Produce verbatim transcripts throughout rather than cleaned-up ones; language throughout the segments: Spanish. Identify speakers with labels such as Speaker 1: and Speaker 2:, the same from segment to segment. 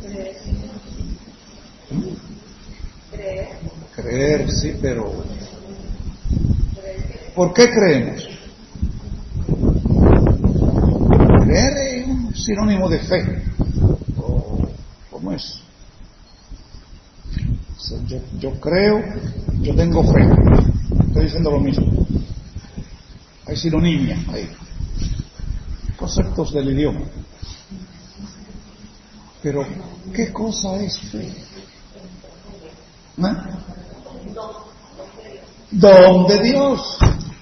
Speaker 1: ¿Mm? Creer, sí, pero ¿por qué creemos? Creer es un sinónimo de fe. ¿O cómo es? O sea, yo, yo creo, yo tengo fe. Estoy diciendo lo mismo. Hay sinonimia, hay conceptos del idioma. Pero, ¿qué cosa es fe? ¿Eh? Don de Dios.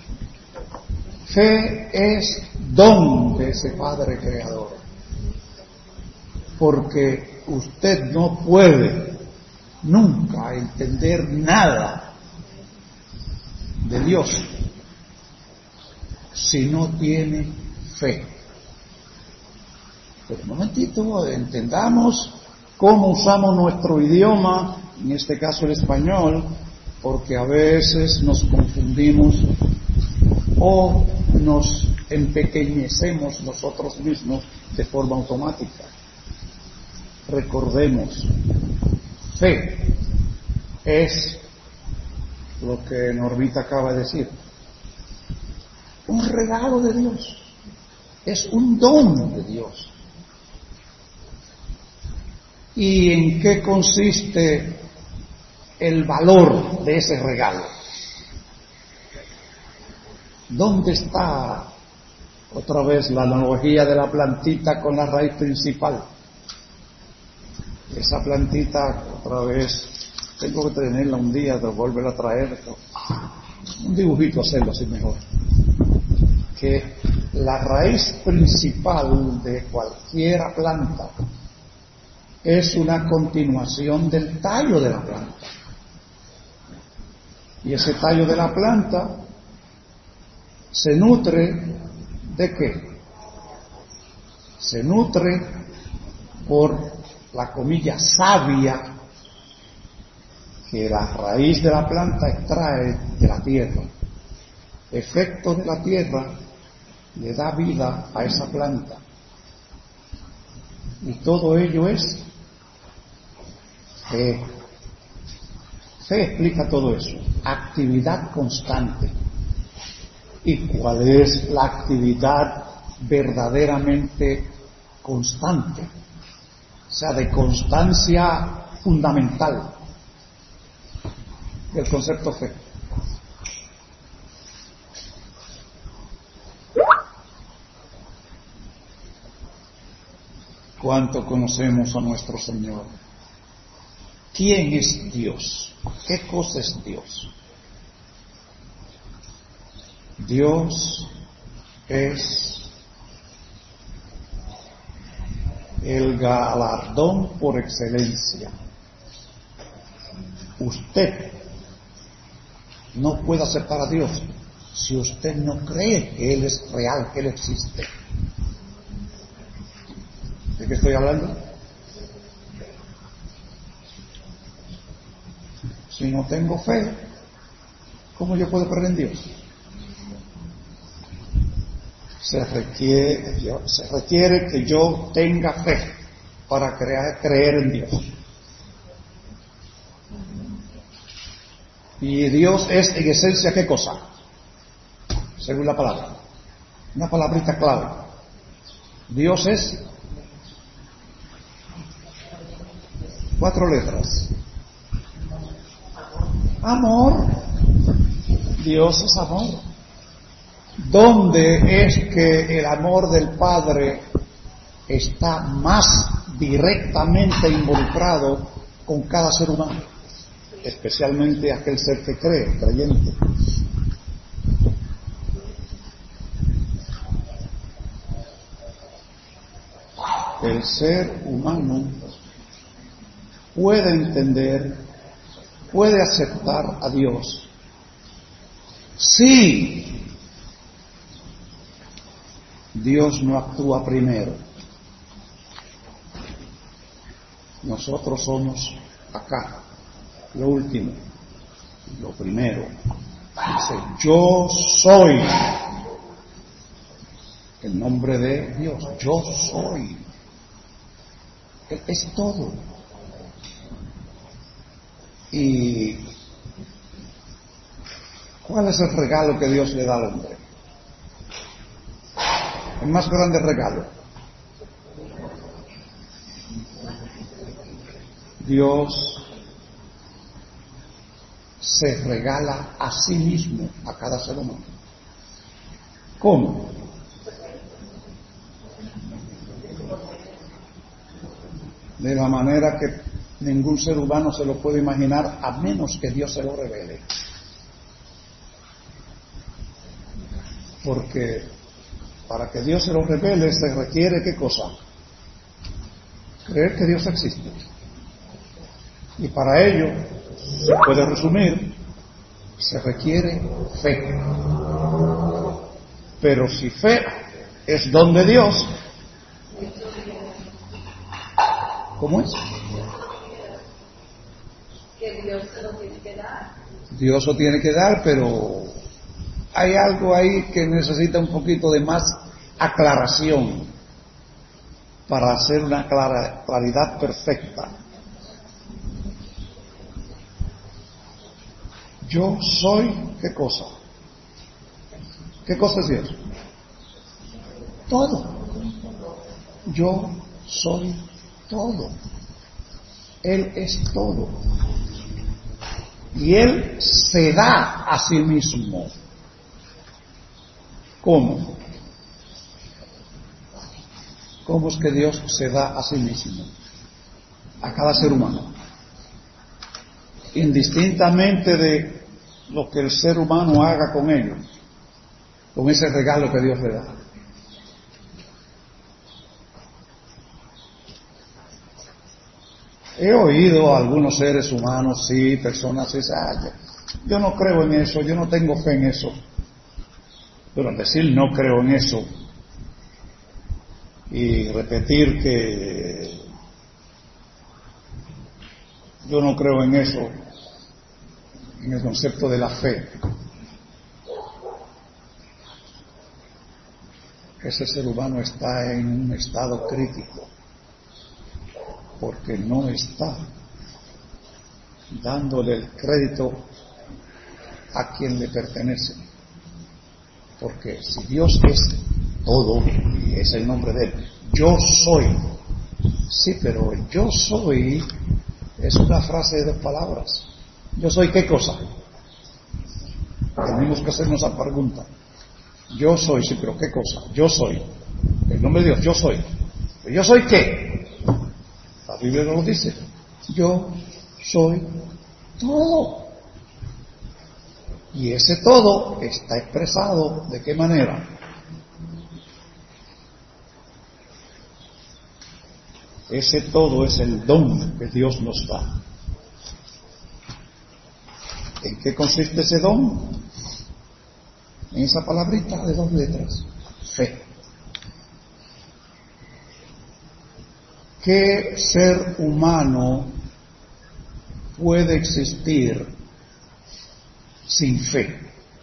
Speaker 1: Fe es don de ese Padre Creador. Porque usted no puede nunca entender nada de Dios si no tiene fe. Pero un momentito, entendamos cómo usamos nuestro idioma, en este caso el español, porque a veces nos confundimos o nos empequeñecemos nosotros mismos de forma automática. Recordemos, fe es lo que Normita acaba de decir, un regalo de Dios, es un don de Dios. ¿Y en qué consiste el valor de ese regalo? ¿Dónde está otra vez la analogía de la plantita con la raíz principal? Esa plantita, otra vez, tengo que tenerla un día, de volver a traer un dibujito, hacerlo así mejor. Que la raíz principal de cualquier planta es una continuación del tallo de la planta. Y ese tallo de la planta se nutre ¿de qué? Se nutre por la comilla savia que la raíz de la planta extrae de la tierra. Efecto de la tierra le da vida a esa planta. Y todo ello es fe. Fe explica todo eso. Actividad constante. ¿Y cuál es la actividad verdaderamente constante? O sea, de constancia fundamental del concepto fe. ¿Cuánto conocemos a nuestro Señor? ¿Quién es Dios? ¿Qué cosa es Dios? Dios es el galardón por excelencia. Usted no puede aceptar a Dios si usted no cree que Él es real, que Él existe. ¿De qué estoy hablando? Si no tengo fe, ¿cómo yo puedo creer en Dios? Se requiere, se requiere que yo tenga fe para crear, creer en Dios. Y Dios es en esencia ¿qué cosa? Según la palabra. Una palabrita clave. Dios es cuatro letras. Amor. Dios es amor. ¿Dónde es que el amor del Padre está más directamente involucrado con cada ser humano? Especialmente aquel ser que cree, creyente. El ser humano puede entender, puede aceptar a Dios. Sí. Dios no actúa primero. Nosotros somos acá, lo último, lo primero. Dice, yo soy. El nombre de Dios, yo soy. Él es todo. ¿Y cuál es el regalo que Dios le da al hombre? El más grande regalo. Dios se regala a sí mismo a cada ser humano. ¿Cómo? De la manera que ningún ser humano se lo puede imaginar a menos que Dios se lo revele. Porque para que Dios se lo revele se requiere ¿qué cosa? Creer que Dios existe. Y para ello, se puede resumir, se requiere fe. Pero si fe es don de Dios, ¿cómo es?
Speaker 2: Que Dios se lo tiene que dar.
Speaker 1: Dios lo tiene que dar, pero hay algo ahí que necesita un poquito de más aclaración para hacer una clara, claridad perfecta. Yo soy, ¿qué cosa? ¿Qué cosa es Dios? Todo. Yo soy todo. Él es todo. Y Él se da a sí mismo. ¿Cómo? ¿Cómo es que Dios se da a sí mismo? A cada ser humano. Indistintamente de lo que el ser humano haga con ellos, con ese regalo que Dios le da. He oído a algunos seres humanos, sí, personas, sí, ah, yo no creo en eso, yo no tengo fe en eso. Pero al decir no creo en eso y repetir que yo no creo en eso, en el concepto de la fe, ese ser humano está en un estado crítico, porque no está dándole el crédito a quien le pertenece. Porque si Dios es todo, y es el nombre de Él, yo soy. Sí, pero el yo soy es una frase de dos palabras. ¿Yo soy qué cosa? Tenemos que hacernos esa pregunta. Yo soy, sí, pero ¿qué cosa? Yo soy. El nombre de Dios, yo soy. ¿Pero yo soy qué? La Biblia nos lo dice. Yo soy todo. Y ese todo está expresado ¿de qué manera? Ese todo es el don que Dios nos da. ¿En qué consiste ese don? En esa palabrita de dos letras, fe. ¿Qué ser humano puede existir sin fe?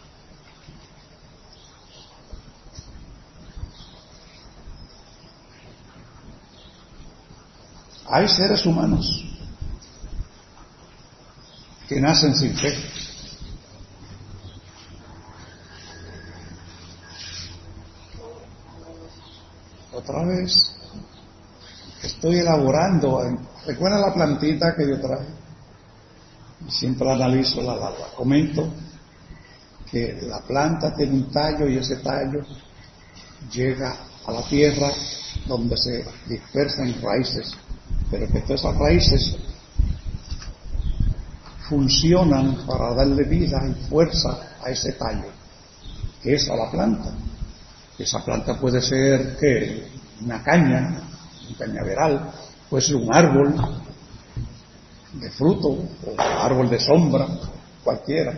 Speaker 1: Hay seres humanos que nacen sin fe. Otra vez estoy elaborando. ¿Recuerda la plantita que yo traje? Siempre analizo la, la, la comento que la planta tiene un tallo y ese tallo llega a la tierra donde se dispersan raíces, pero que todas esas raíces funcionan para darle vida y fuerza a ese tallo, que es a la planta. Esa planta puede ser ¿qué? Una caña, un cañaveral, puede ser un árbol de fruto o un árbol de sombra, cualquiera.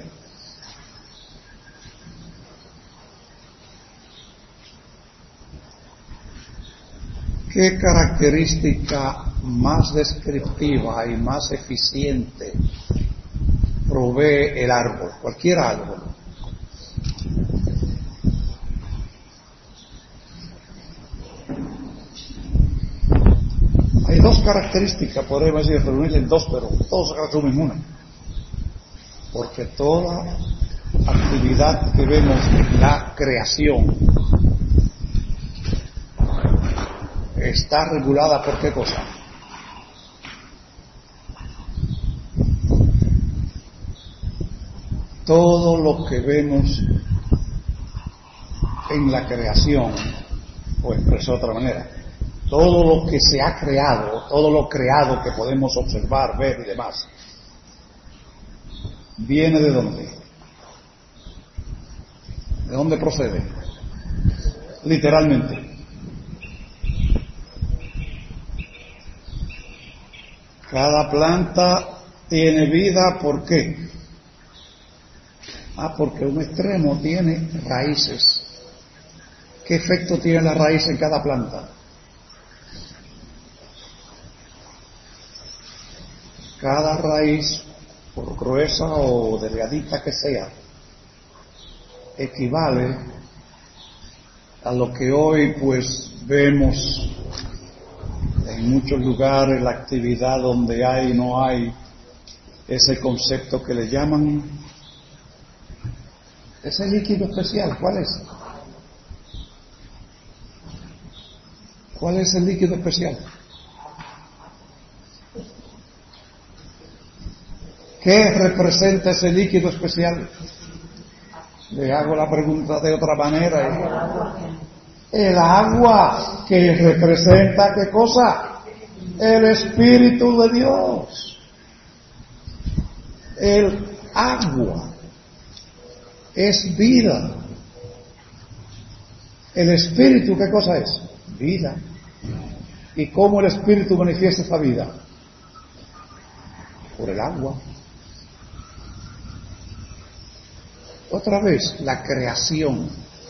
Speaker 1: ¿Qué característica más descriptiva y más eficiente provee el árbol, cualquier árbol? Hay dos características, podemos decir, reunirlas en dos, pero todos se resumen en una. Porque toda actividad que vemos en la creación está regulada por qué cosa. Todo lo que vemos en la creación, o expreso de otra manera, todo lo que se ha creado, todo lo creado que podemos observar, ver y demás, ¿viene de dónde? ¿De dónde procede? Literalmente. Cada planta tiene vida, ¿por qué? Ah, porque un extremo tiene raíces. ¿Qué efecto tiene la raíz en cada planta? Cada raíz, por gruesa o delgadita que sea, equivale a lo que hoy pues vemos en muchos lugares, la actividad donde hay y no hay ese concepto que le llaman ese líquido especial. ¿Cuál es? ¿Cuál es el líquido especial? ¿Qué representa ese líquido especial? Le hago la pregunta de otra manera. El agua, que representa ¿qué cosa? El Espíritu de Dios. El agua es vida. El Espíritu, ¿qué cosa es? Vida. ¿Y cómo el Espíritu manifiesta esa vida? Por el agua. Otra vez, la creación.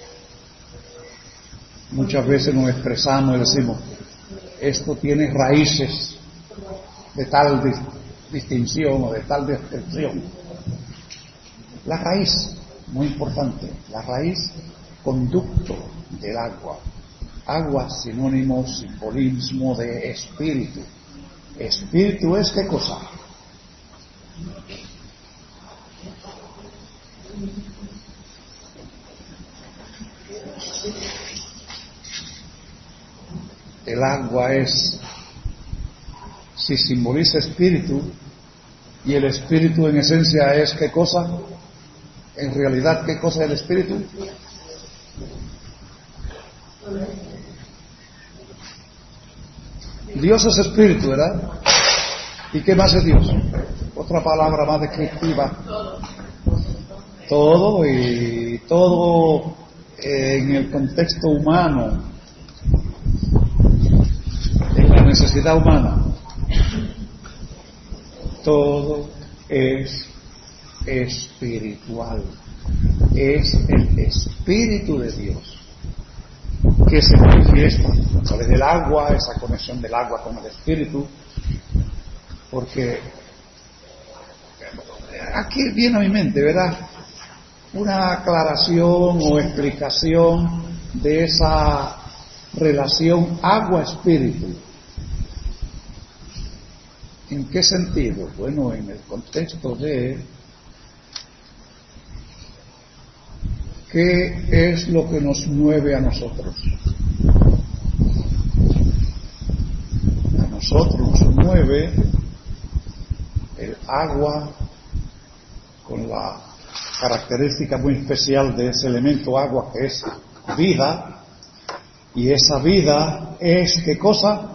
Speaker 1: Muchas veces nos expresamos y decimos, esto tiene raíces de tal dis- distinción o de tal descripción. La raíz, muy importante, la raíz, conducto del agua. Agua, sinónimo, simbolismo de espíritu. Espíritu es ¿qué cosa? El agua es, si simboliza espíritu, y el espíritu en esencia es ¿qué cosa? En realidad, ¿qué cosa es el espíritu? Dios es espíritu, ¿verdad? ¿Y qué más es Dios? Otra palabra más descriptiva. Todo, y todo en el contexto humano, en la necesidad humana. Todo es espiritual. Es el Espíritu de Dios que se manifiesta a través del agua, esa conexión del agua con el Espíritu, porque aquí viene a mi mente, ¿verdad?, una aclaración o explicación de esa relación agua-espíritu. ¿En qué sentido? Bueno, en el contexto de ¿qué es lo que nos mueve a nosotros? A nosotros nos mueve el agua, con la característica muy especial de ese elemento agua que es vida, y esa vida es ¿qué cosa?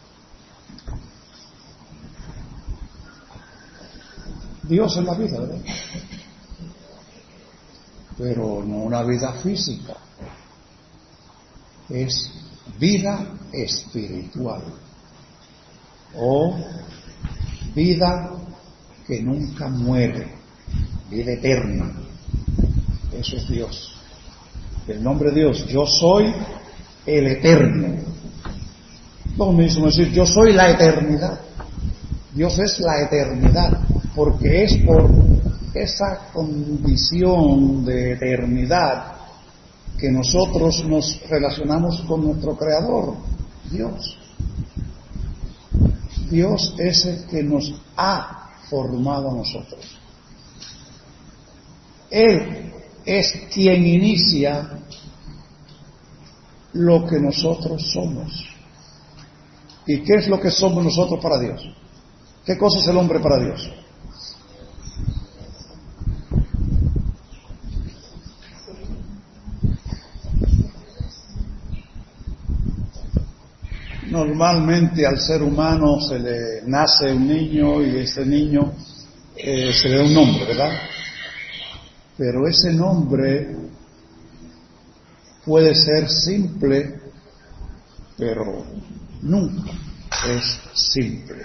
Speaker 1: Dios es la vida, ¿verdad? Pero no una vida física, es vida espiritual o vida que nunca muere, vida eterna. Eso es Dios. El nombre de Dios, yo soy el eterno. Lo mismo decir, yo soy la eternidad. Dios es la eternidad, porque es por esa condición de eternidad que nosotros nos relacionamos con nuestro Creador, Dios. Dios es el que nos ha formado a nosotros. Él es quien inicia lo que nosotros somos. ¿Y qué es lo que somos nosotros para Dios? ¿Qué cosa es el hombre para Dios? Normalmente al ser humano se le nace un niño y ese niño eh, se le da un nombre, ¿verdad? Pero ese nombre puede ser simple, pero nunca es simple.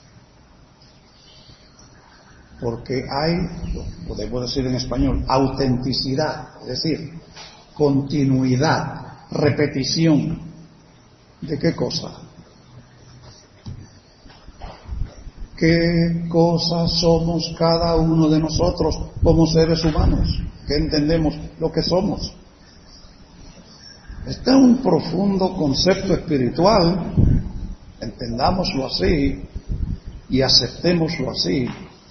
Speaker 1: Porque hay, lo podemos decir en español, autenticidad, es decir, continuidad, repetición. ¿De qué cosa? ¿Qué cosa somos cada uno de nosotros como seres humanos? ¿Qué entendemos lo que somos? Este es un profundo concepto espiritual, entendámoslo así y aceptémoslo así.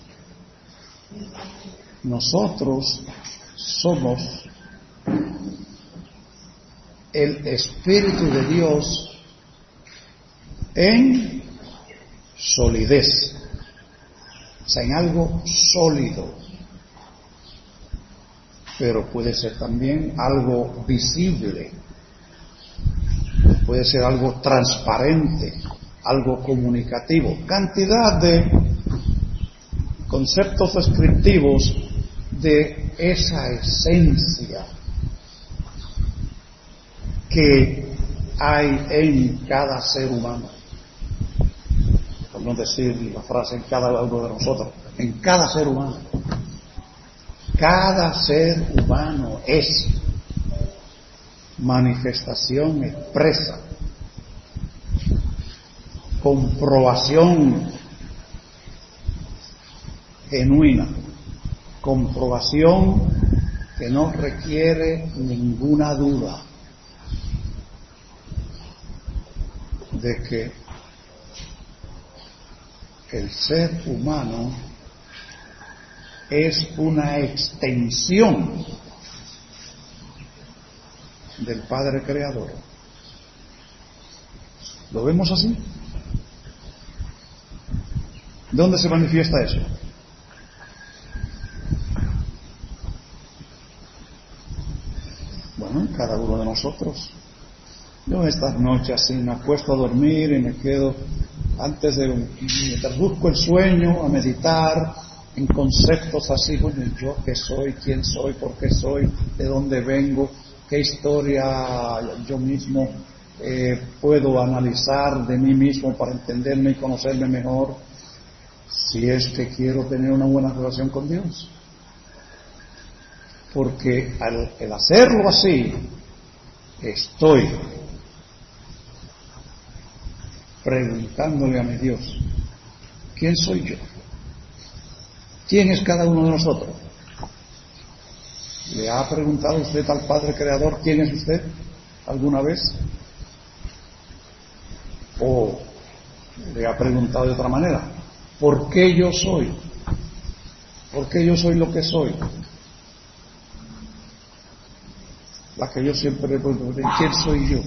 Speaker 1: Nosotros somos el Espíritu de Dios en solidez, o sea, en algo sólido, pero puede ser también algo visible, puede ser algo transparente, algo comunicativo, cantidad de conceptos descriptivos de esa esencia que hay en cada ser humano. Por no decir la frase en cada uno de nosotros, en cada ser humano. Cada ser humano es manifestación expresa, comprobación genuina, comprobación que no requiere ninguna duda de que el ser humano es una extensión del Padre Creador. ¿Lo vemos así? ¿Dónde se manifiesta eso? Bueno, en cada uno de nosotros. Yo estas noches así me acuesto a dormir y me quedo, antes de, mientras busco el sueño, a meditar en conceptos así, bueno, yo qué soy, quién soy, por qué soy, de dónde vengo, qué historia yo mismo eh, puedo analizar de mí mismo para entenderme y conocerme mejor, si es que quiero tener una buena relación con Dios. Porque al el hacerlo así, estoy preguntándole a mi Dios, ¿quién soy yo? ¿Quién es cada uno de nosotros? ¿Le ha preguntado usted al Padre Creador quién es usted alguna vez? ¿O le ha preguntado de otra manera? ¿Por qué yo soy? ¿Por qué yo soy lo que soy? La que yo siempre le pregunto, ¿quién soy yo?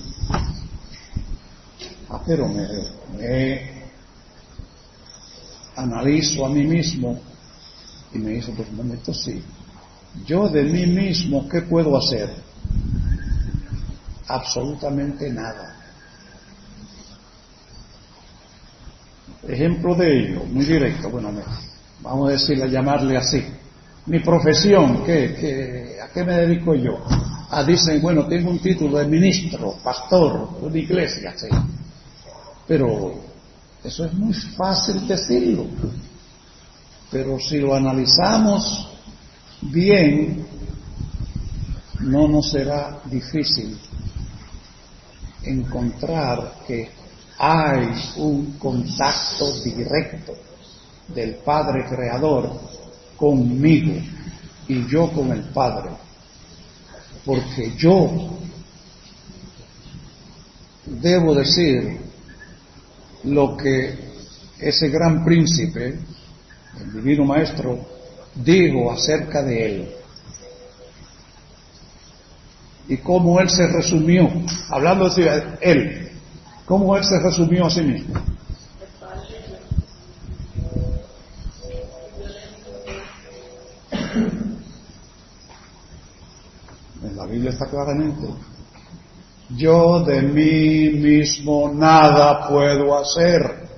Speaker 1: Ah, pero me, me analizo a mí mismo y me dice, pues un momento, sí, yo de mí mismo, ¿qué puedo hacer? Absolutamente nada. Ejemplo de ello, muy directo, bueno, vamos a decirle, llamarle así. Mi profesión, ¿qué, qué, ¿a qué me dedico yo? Ah, dicen, bueno, tengo un título de ministro, pastor, de una iglesia, sí. Pero eso es muy fácil decirlo. Pero si lo analizamos bien, no nos será difícil encontrar que hay un contacto directo del Padre Creador conmigo y yo con el Padre, porque yo debo decir lo que ese gran príncipe, el divino maestro, dijo acerca de él. Y cómo él se resumió, hablando de él, cómo él se resumió a sí mismo. En la Biblia está claramente: yo de mí mismo nada puedo hacer.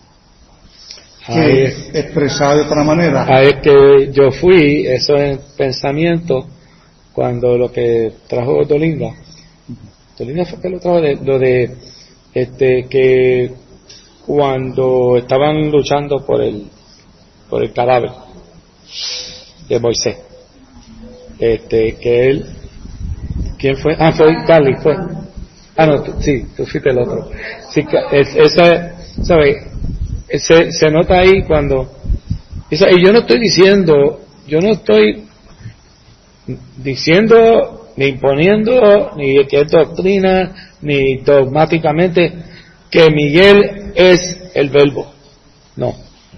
Speaker 1: Que expresado de otra manera.
Speaker 3: A es que yo fui, eso es pensamiento, cuando lo que trajo Dolinda, Dolinda fue que lo trajo, de, lo de este que cuando estaban luchando por el por el cadáver de Moisés, este que él, ¿quién fue? Ah, fue Gali, fue. Ah, no, tú, sí, tú fuiste el otro. Sí, es, esa, ¿sabes? Se, se nota ahí cuando, esa, y yo no estoy diciendo, yo no estoy diciendo ni imponiendo ni que es doctrina ni dogmáticamente que Miguel es el verbo. No.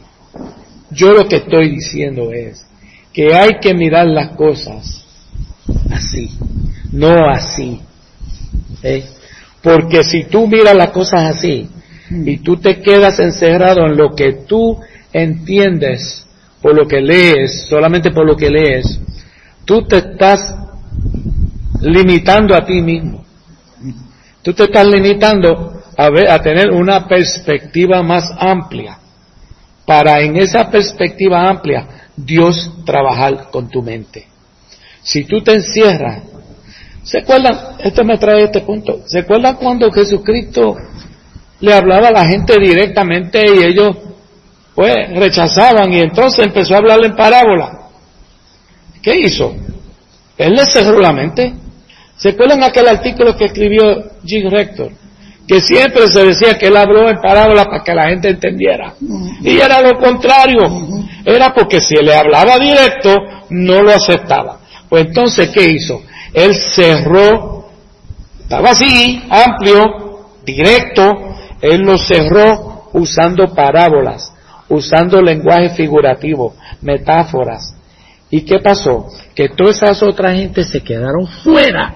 Speaker 3: Yo lo que estoy diciendo es que hay que mirar las cosas así, no así. ¿eh? Porque si tú miras las cosas así y tú te quedas encerrado en lo que tú entiendes por lo que lees, solamente por lo que lees, tú te estás limitando a ti mismo. Tú te estás limitando a ver, a tener una perspectiva más amplia, para en esa perspectiva amplia Dios trabajar con tu mente. Si tú te encierras, ¿se acuerdan? Esto me trae este punto. ¿Se acuerdan cuando Jesucristo le hablaba a la gente directamente y ellos pues rechazaban, y entonces empezó a hablarle en parábola? ¿Qué hizo? Él les cerró la mente. ¿Se acuerdan aquel artículo que escribió Jim Rector? Que siempre se decía que él habló en parábola para que la gente entendiera. Y era lo contrario. Era porque si le hablaba directo, no lo aceptaba. Pues entonces, ¿qué hizo? Él cerró, estaba así, amplio, directo, él lo cerró usando parábolas, usando lenguaje figurativo, metáforas. ¿Y qué pasó? Que todas esas otras gente se quedaron fuera.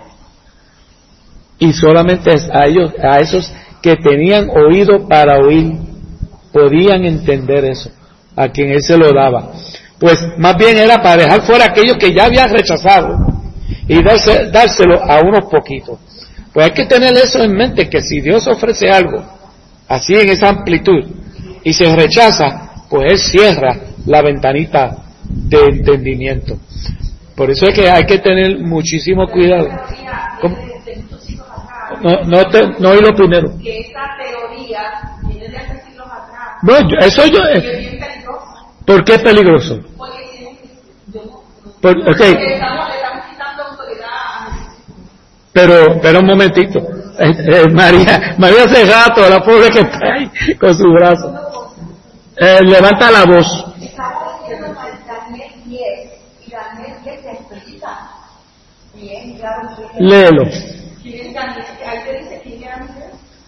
Speaker 3: Y solamente a ellos, a esos que tenían oído para oír, podían entender eso, a quien él se lo daba. Pues más bien era para dejar fuera a aquellos que ya habían rechazado y darse, dárselo a unos poquitos. Pues hay que tener eso en mente, que si Dios ofrece algo así en esa amplitud y se rechaza, pues él cierra la ventanita de entendimiento. Por eso es que hay que tener muchísimo cuidado. ¿Cómo? No, no, te, no oí lo primero.
Speaker 2: Que esa teoría viene de hace siglos atrás.
Speaker 3: No, yo, eso yo.
Speaker 2: Es bien peligrosa.
Speaker 3: ¿Por qué es peligroso?
Speaker 2: Porque tienen que. Yo,
Speaker 3: Por, okay.
Speaker 2: Porque estamos, le estamos quitando autoridad.
Speaker 3: Pero, pero un momentito. Eh, eh, María, María hace rato, la pobre que está ahí con su brazo. Eh, levanta la voz.
Speaker 2: Estamos diciendo Daniel diez, y Daniel diez se explica bien, claro.
Speaker 3: Léelo.
Speaker 2: ¿Quién es Daniel? Ahí te dice quién era Daniel.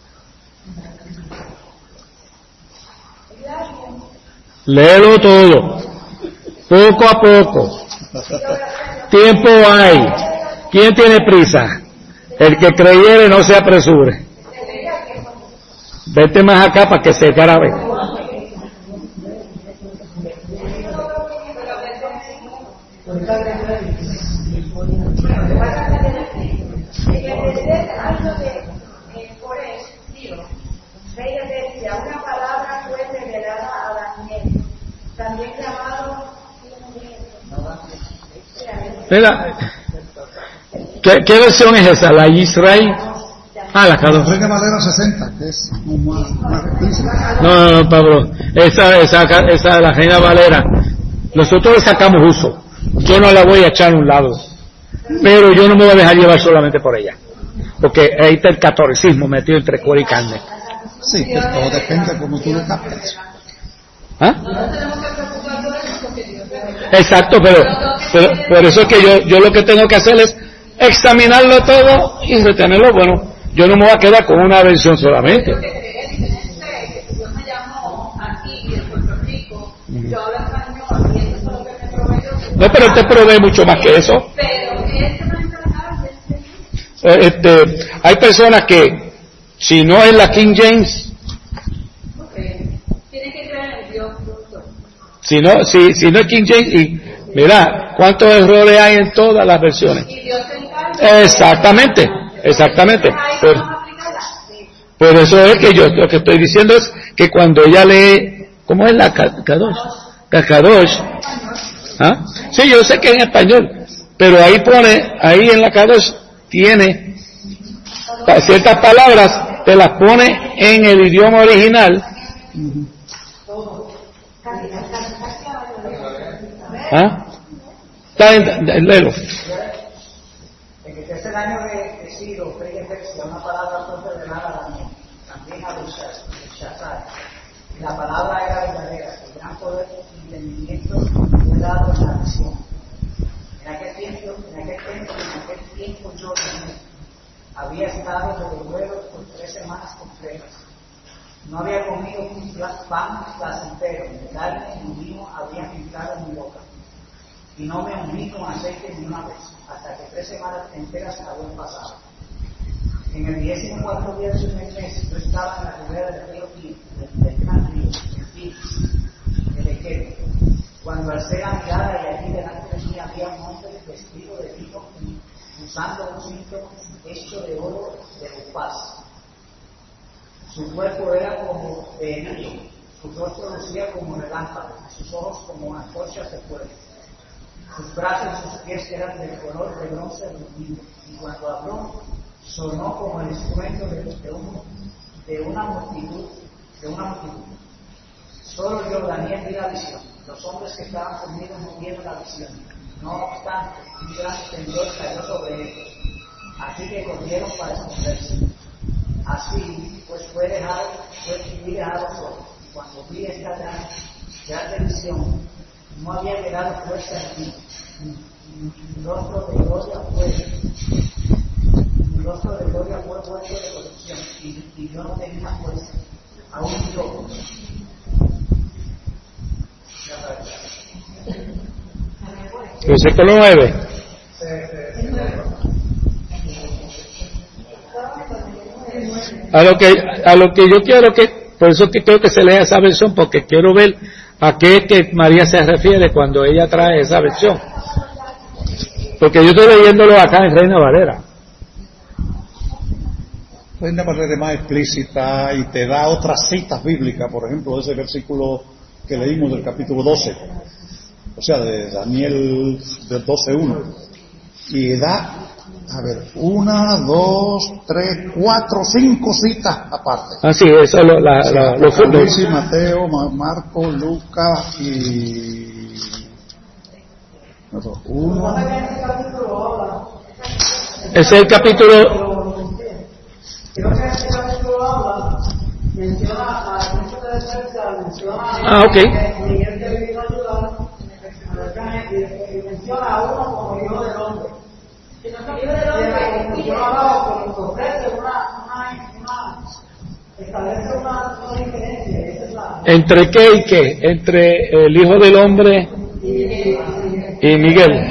Speaker 3: Léelo todo. Poco a poco. Tiempo hay. ¿Quién tiene prisa? El que creyere no se apresure. Vete más acá para que se grabe.
Speaker 2: Rey de Persia, una palabra fue revelada a Daniel, también llamado.
Speaker 3: Mira, ¿qué, ¿qué versión es esa? ¿La Israel? Ah, la Cadó.
Speaker 1: Reina Valera sesenta, que es más, más explícita.
Speaker 3: No, no, no, Pablo. Esa, esa, esa, la Reina Valera. Nosotros le sacamos uso. Yo no la voy a echar a un lado. Pero yo no me voy a dejar llevar solamente por ella. Porque ahí está el catolicismo metido entre cuero y carne.
Speaker 1: Sí, que todo depende de cómo tú lo captes.
Speaker 3: ¿Ah? Exacto, pero, pero por eso es que yo, yo lo que tengo que hacer es examinarlo todo y retenerlo bueno. Yo no me voy a quedar con una versión solamente.
Speaker 2: Dios me llamó a aquí en Puerto Rico, yo hablo español y eso es lo que me proveyó.
Speaker 3: No, pero él te provee mucho más que eso.
Speaker 2: Pero este no es trabajar,
Speaker 3: Eh, Este, hay personas que, si no es la King James,
Speaker 2: tiene que creer en Dios, doctor.
Speaker 3: si no, si, si no es King James, y mira, cuántos errores hay en todas las versiones.
Speaker 2: Y Dios se encarga.
Speaker 3: Exactamente, exactamente.
Speaker 2: Ahí
Speaker 3: Por,
Speaker 2: vamos a aplicarla. Sí.
Speaker 3: por eso es que yo lo que estoy diciendo es que cuando ella lee, ¿cómo es la Ka- Kadosh? La Kadosh. ¿Ah? Sí, yo sé que es en español, pero ahí pone, ahí en la Kadosh tiene pa- ciertas palabras, te las pone en el idioma original. ¿Ah? Está bien, léelo.
Speaker 4: En el tercer año de, de Ciro, rey de Persia, una palabra fue revelada a Daniel, también a Belshazzar. Y la palabra era verdadera, el gran poder y entendimiento fue dado en la visión. En aquel tiempo, en aquel tiempo, en aquel tiempo yo, Daniel, había estado sobre vuelos por tres semanas completas. No había comido un pan placentero, ni carne ni vino había entrado en mi boca. Y no me uní con aceite ni una vez, hasta que tres semanas enteras habían pasado. En el vigésimo cuarto día de mes, mes, yo estaba en la ribera del río Kir, del, del gran río, el Kir, el Equero, cuando alcé la mirada y allí delante de mí había un hombre vestido de lino, usando un cinto hecho de oro de Upaz. Su cuerpo era como de hilo, su rostro lucía como relámpago, sus ojos como antorchas de fuego. Sus brazos y sus pies eran de color de bronce bruñido, y cuando habló, sonó como el instrumento de, de, un, de una multitud, de una multitud. Solo yo, Daniel, vi la visión. Los hombres que estaban conmigo no vieron la visión. No obstante, un gran temblor cayó sobre ellos, así que corrieron para esconderse. Así, pues fue dejado, fue fui dejado solo. Y cuando vi esta gran, gran visión, no había quedado fuerza en mí. Mi rostro de gloria fue, mi rostro de gloria fue vuelto de corrupción, y, y yo no tenía fuerza. Aún yo.
Speaker 3: Versículo nueve. A lo que a lo que yo quiero que, por eso que quiero que se lea esa versión, porque quiero ver a qué es que María se refiere cuando ella trae esa versión. Porque yo estoy leyéndolo acá en Reina Valera.
Speaker 1: Reina Valera es más explícita y te da otras citas bíblicas, por ejemplo, ese versículo que leímos del capítulo doce, o sea, de Daniel del doce uno, y da, a ver, una, dos, tres, cuatro, cinco citas aparte.
Speaker 3: Ah, sí, eso lo, la,
Speaker 1: O sea,
Speaker 3: la, lo,
Speaker 1: Apocalipsis, Mateo, Marco, Lucas y uno.
Speaker 3: ese es el capítulo.
Speaker 4: Creo que este capítulo habla, menciona a muchos de defensa, menciona
Speaker 3: Ah, ok.
Speaker 4: a Miguel que vino a ayudar, y menciona a uno como hijo del hombre.
Speaker 2: Si no son libres del hombre,
Speaker 4: Yo hablaba como que ofrece una, una, una, establece una, una diferencia, esa es la...
Speaker 3: ¿Entre qué y qué? Entre el Hijo del Hombre y Miguel.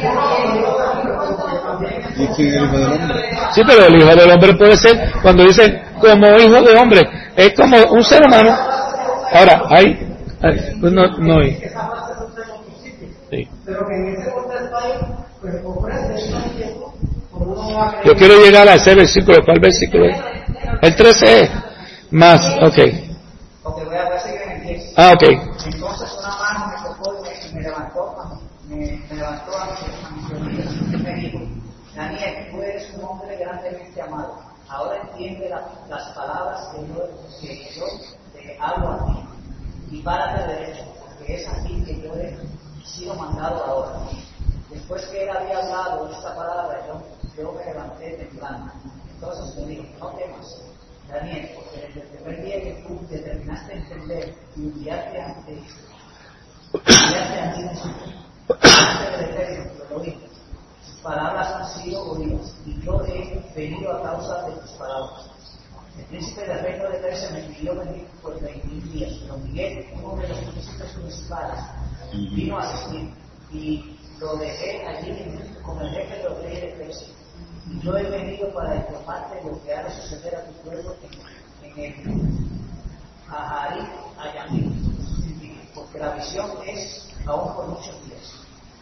Speaker 1: ¿Y quién es el hijo del hombre?
Speaker 3: Sí, pero el Hijo del Hombre puede ser, cuando dicen como Hijo de Hombre, es como un ser humano. Ahora, hay, hay pues no, no hay. Sí.
Speaker 4: Pero que en ese contexto hay, pues ofrece un tiempo, por uno va a creer.
Speaker 3: Yo quiero llegar a ese versículo. ¿Cuál versículo es? El trece. Más, ok.
Speaker 4: Porque voy a, voy a seguir en el diez.
Speaker 3: Ah, ok.
Speaker 4: Entonces una mano me tocó y me, me levantó, me, me levantó a mis rodillas y me dijo: Daniel, tú eres un hombre grandemente amado. Ahora entiende la, las palabras que yo, que yo te hablo a ti. Y párate derecho, porque es aquí que yo he sido mandado ahora. Después que él había hablado esta palabra, yo, yo me levanté temblando. Entonces me dijo: no temas, Daniel, porque desde el primer día que tú determinaste entender y humillarte ante humillarte ante mismo, ante el Eterno, lo oíste. Sus palabras han sido oídas, y yo he venido a causa de tus palabras. El príncipe del reino de Persia me pidió venir por veinte mil días, pero mi Miguel, uno de los príncipes principales, vino a asistir y lo dejé allí con el jefe de los reyes de Persia. Y yo he venido para informarte de lo que ha de suceder a tu pueblo en, en el Ahari Ayamí, porque la visión es aún por muchos días.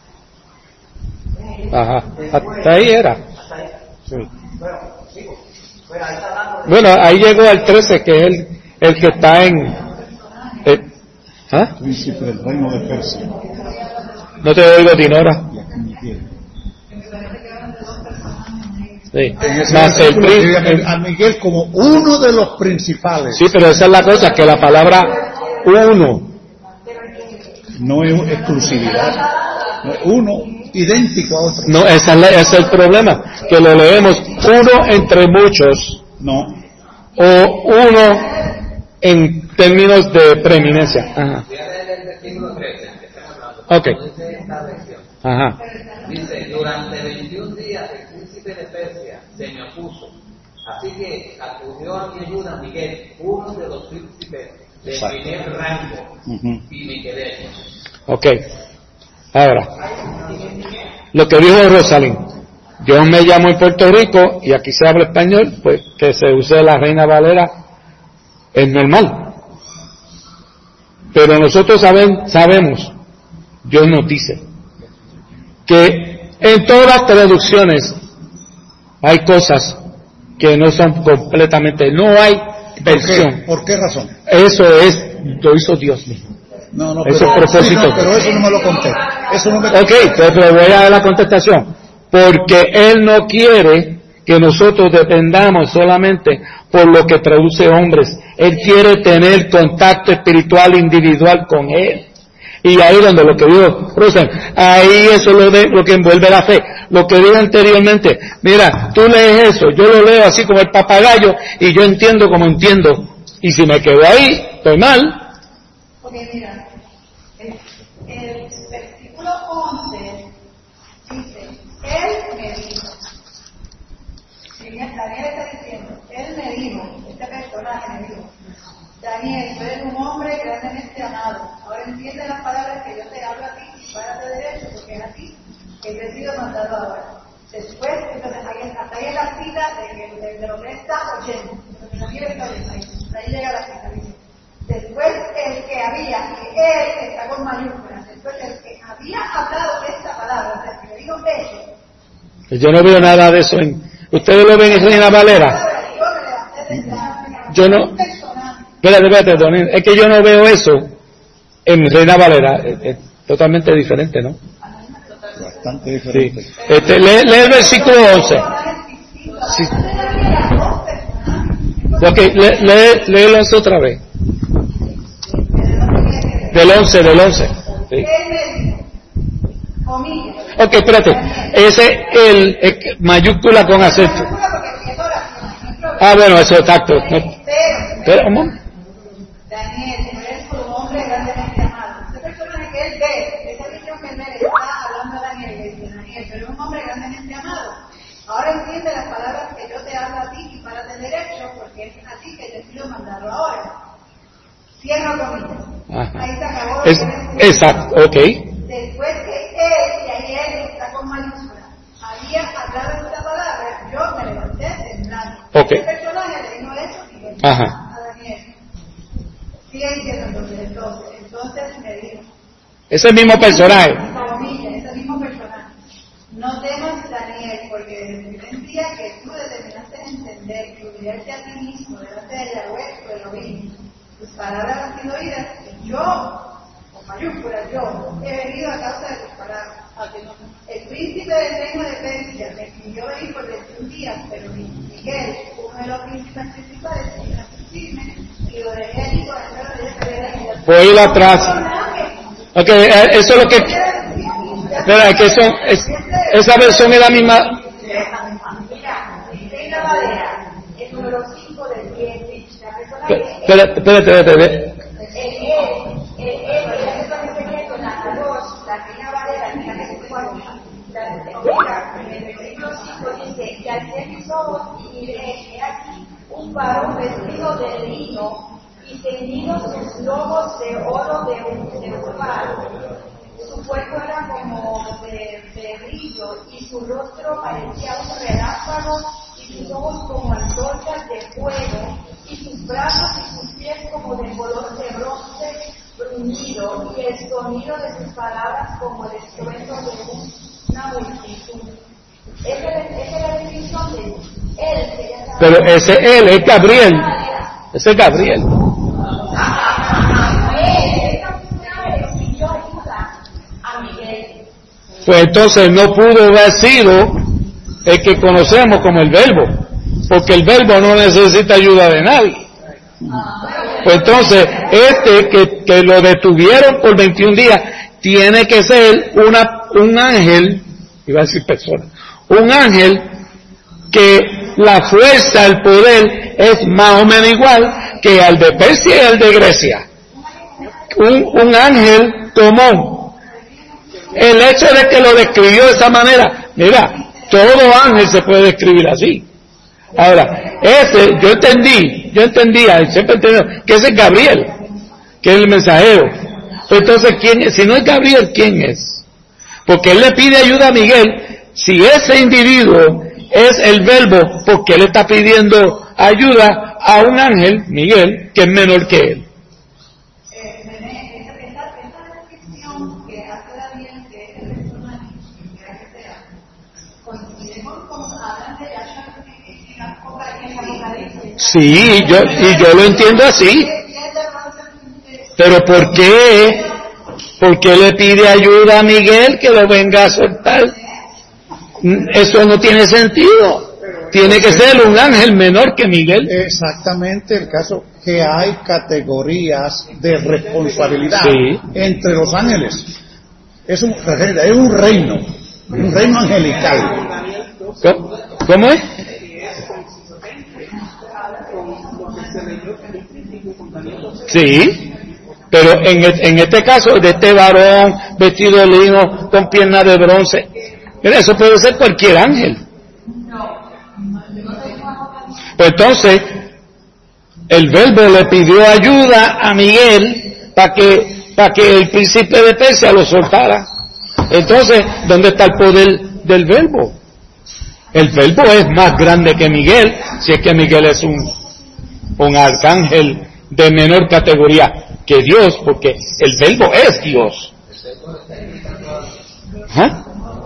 Speaker 3: Ajá, hasta ahí era.
Speaker 4: Hasta ahí.
Speaker 3: Sí.
Speaker 4: Bueno, sigo. Bueno, ahí, está hablando de...
Speaker 3: Bueno, ahí llegó al trece, que es el, el que está en... Eh, ¿ah?
Speaker 1: Príncipe del reino de Persia.
Speaker 3: No te oigo, Dinora.
Speaker 1: Y aquí Miguel.
Speaker 3: Sí.
Speaker 1: En ese
Speaker 3: Más el
Speaker 1: versículo
Speaker 3: prín-
Speaker 1: escribe a Miguel como uno de los principales.
Speaker 3: Sí, pero esa es la cosa, que la palabra uno,
Speaker 1: No es exclusividad. No es uno idéntico a otro.
Speaker 3: no, esa es la- ese es el problema, que lo leemos uno entre muchos,
Speaker 1: No.
Speaker 3: o uno en términos de preeminencia. Ajá.
Speaker 5: Voy a leer el versículo trece, que estamos hablando.
Speaker 3: Ok.
Speaker 5: Como dice esta versión.
Speaker 3: Ajá.
Speaker 5: Dice, durante veintiún días el príncipe de Persia se me opuso. Así que acudió a mi ayuda Miguel, uno de los príncipes de
Speaker 1: Exacto.
Speaker 5: primer rango,
Speaker 1: Ujú.
Speaker 5: y me quedé.
Speaker 3: Ok. Ahora, lo que dijo Rosalind, yo me llamo en Puerto Rico y aquí se habla español, pues que se use la Reina Valera es normal. Pero nosotros saben, sabemos, Dios nos dice, que en todas las traducciones hay cosas que no son completamente, no hay
Speaker 1: ¿Por
Speaker 3: versión.
Speaker 1: qué? ¿Por qué razón?
Speaker 3: Eso es, lo hizo Dios mismo.
Speaker 1: No, no,
Speaker 3: Eso
Speaker 1: pero,
Speaker 3: es propósito.
Speaker 1: sí, no, pero eso no me lo conté. Eso no me
Speaker 3: Ok, entonces le voy a dar la contestación. Porque Él no quiere que nosotros dependamos solamente por lo que traduce hombres. Él quiere tener contacto espiritual individual con Él. Y ahí donde lo que dijo Rosen, ahí eso es lo, de, lo que envuelve la fe. Lo que dije anteriormente, mira, tú lees eso, yo lo leo así como el papagayo y yo entiendo como entiendo. Y si me quedo ahí, estoy mal.
Speaker 2: Porque mira, el, el versículo once dice, Él me dijo, Daniel está diciendo, Él me dijo, este personaje me dijo, Daniel, tú eres un hombre grandemente amado, ahora entiende las palabras que yo te hablo a ti y párate derecho, porque es a ti que yo he sido mandado ahora. Después, entonces, ahí, hasta ahí es la cita de, que, de, de lo que está oyendo, de lo que Daniel está oyendo, ahí, hasta ahí llega la cita, dice. Después el que había, que él está con mayúsculas, después el que había hablado esta palabra, o sea, que le dijo eso.
Speaker 3: Yo no veo nada de eso en... ¿Ustedes lo ven en Reina Valera? Yo no... Espérate, espérate, Don, es que yo no veo eso en Reina Valera. Es, es totalmente diferente, ¿no?
Speaker 1: Bastante diferente.
Speaker 3: Sí. Este, lee, lee el versículo once. Sí. Ok, lee, lee, lee el once otra vez. Del once, del once. Sí. Ok, espérate. Ese es el, el mayúscula con acento. Ah, bueno, eso es exacto. No. Espera, un momento.
Speaker 2: Daniel, tú eres un hombre grandemente amado. Esta persona que él ve, esa visión que él ve, le está hablando a Daniel, le dice, Daniel, tú eres un hombre grandemente amado. Ahora entiende las palabras que yo te hablo a ti y párate derecho, porque es a ti que te pido mandarlo ahora. Cierro comillas. Ahí se acabó.
Speaker 3: Es, exacto, ok.
Speaker 2: Después que él, y ahí él está con mayúscula, había hablado esta palabra, yo me levanté temblando.
Speaker 3: Ok.
Speaker 2: Este personaje le dijo eso y le dijo
Speaker 3: Ajá.
Speaker 2: a Daniel. Sigue diciendo entonces, entonces, entonces me dijo.
Speaker 3: Ese mismo personaje.
Speaker 2: Comillas, ese mismo personaje. No temas, Daniel, porque desde el primer día que tú determinaste entender y humillarte a ti mismo delante de Yahweh, pues lo vi. Tus palabras han sido oídas y yo, con mayúsculas, yo he venido a causa de tus palabras. El príncipe del reino de Persia me pidió venir por veintiún días, pero Miguel, uno de los príncipes principales, vino a asistirme y lo dejé allí con el perro de Persia.
Speaker 3: Voy a ir atrás. Ok, eso es lo que... Espera, es que eso, es, esa versión es la misma...
Speaker 2: Mira, Reina Valera, el número cinco del diez, la persona que...
Speaker 3: Espérate, espérate, espérate.
Speaker 2: Y alcé mis ojos y miré, he aquí, un varón vestido de lino y
Speaker 6: y ceñidos sus lomos de oro de, de opal. Su cuerpo era como de, de brillo, y su rostro parecía un relámpago, y sus ojos como antorchas de fuego, y sus brazos y sus pies como de color de bronce bruñido, y el sonido de sus palabras como el estruendo de una multitud. Esa es la descripción de él. Que ya
Speaker 3: Pero ese él es Gabriel. Ese es Gabriel. Pues entonces no pudo haber sido el que conocemos como el Verbo, porque el Verbo no necesita ayuda de nadie. Pues entonces este que, que lo detuvieron por veintiún días tiene que ser una un ángel, iba a decir persona, un ángel que la fuerza, el poder es más o menos igual que al de Persia y al de Grecia. Un, un ángel común. El hecho de que lo describió de esa manera, mira, todo ángel se puede describir así. Ahora, ese, yo entendí, yo entendía, siempre entendí, que ese es Gabriel, que es el mensajero. Entonces, ¿quién es? Si no es Gabriel, ¿quién es? Porque él le pide ayuda a Miguel. Si ese individuo es el Verbo, porque él está pidiendo ayuda a un ángel, Miguel, que es menor que él. Sí, yo, y yo lo entiendo así. Pero ¿por qué? ¿Por qué le pide ayuda a Miguel que lo venga a soltar? Eso no tiene sentido. Tiene que ser un ángel menor que Miguel.
Speaker 1: Exactamente el caso, que hay categorías de responsabilidad
Speaker 3: Sí.
Speaker 1: entre los ángeles. Es un, es un reino, un reino angelical.
Speaker 3: ¿Cómo, ¿Cómo es? Sí, pero en, en este caso de este varón vestido de lino con piernas de bronce, mira, eso puede ser cualquier ángel. Pues entonces el Verbo le pidió ayuda a Miguel para que para que el príncipe de Persia lo soltara. Entonces, ¿dónde está el poder del Verbo? El Verbo es más grande que Miguel, si es que Miguel es un un arcángel de menor categoría que Dios, porque el Verbo es Dios. ¿Ah?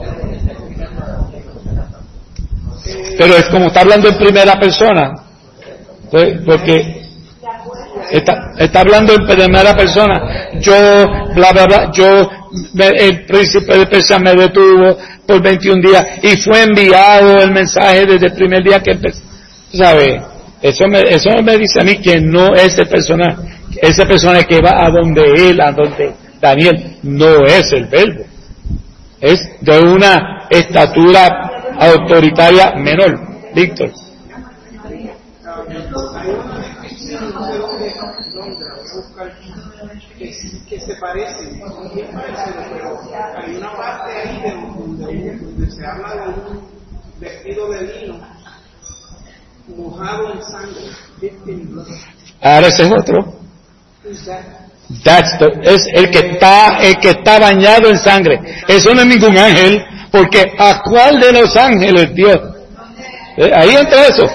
Speaker 3: Pero es como está hablando en primera persona, porque está, está hablando en primera persona. Yo, bla, bla, bla, yo, el príncipe de Persia me detuvo por veintiún días y fue enviado el mensaje desde el primer día que empezó. ¿Sabes? Eso me, eso me dice a mí que no es el personaje, ese personaje que va a donde él, a donde Daniel, no es el Verbo. Es de una estatura autoritaria menor. Víctor.
Speaker 7: Que se parecen, bien parecidos, pero hay una parte ahí de donde, donde se habla de un vestido de lino mojado en sangre.
Speaker 3: Ahora ese es otro. That's the, es el que está el que está bañado en sangre. Eso no es ningún ángel, porque ¿a cuál de los ángeles Dios? ¿Eh? Ahí entra eso.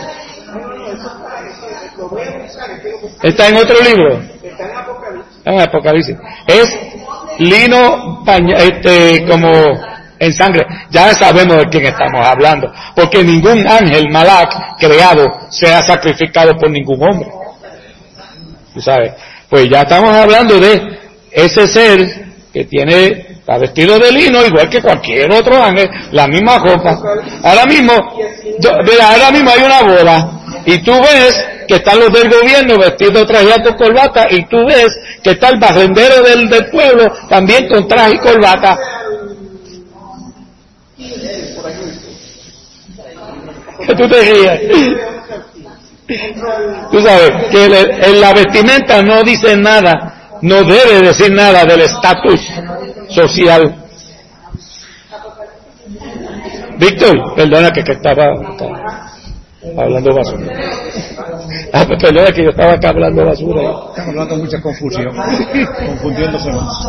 Speaker 3: Está en otro libro. En Apocalipsis. Es lino baña, este como en sangre. Ya sabemos de quién estamos hablando, porque ningún ángel malak creado se ha sacrificado por ningún hombre. ¿Tú sabes? Pues ya estamos hablando de ese ser que tiene, está vestido de lino igual que cualquier otro ángel, la misma ropa. Ahora mismo, mira, ahora mismo hay una boda y tú ves que están los del gobierno vestidos trajeados con corbata, y tú ves que está el barrendero del, del pueblo también con traje y corbata. ¿Qué tú te ríes? Tú sabes que en la vestimenta no dice nada, no debe decir nada del estatus social. Víctor, perdona que, que estaba, estaba. hablando basura. Ah, perdón, es que yo estaba acá hablando basura.
Speaker 1: Estamos hablando de mucha confusión, confundiéndose más.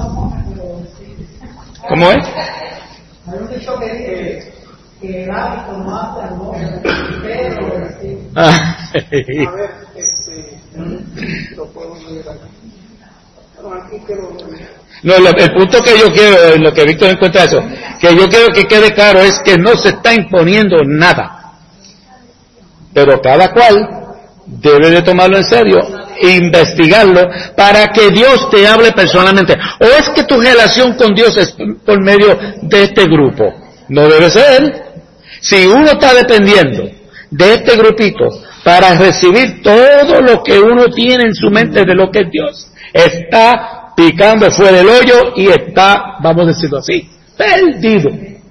Speaker 3: ¿Cómo es?
Speaker 4: Hay un dicho que dice que el hábito mata al hombre, pero
Speaker 3: Ah,
Speaker 7: A ver, este, lo puedo leer aquí. Bueno, aquí que lo
Speaker 3: no, lo- el punto que yo quiero, en lo que Víctor encuentra eso, que yo quiero que quede claro es que no se está imponiendo nada, pero cada cual debe de tomarlo en serio, investigarlo, para que Dios te hable personalmente. O es que tu relación con Dios es por medio de este grupo. No debe ser. Si uno está dependiendo de este grupito para recibir todo lo que uno tiene en su mente de lo que es Dios, está picando fuera del hoyo y está, vamos a decirlo así, perdido.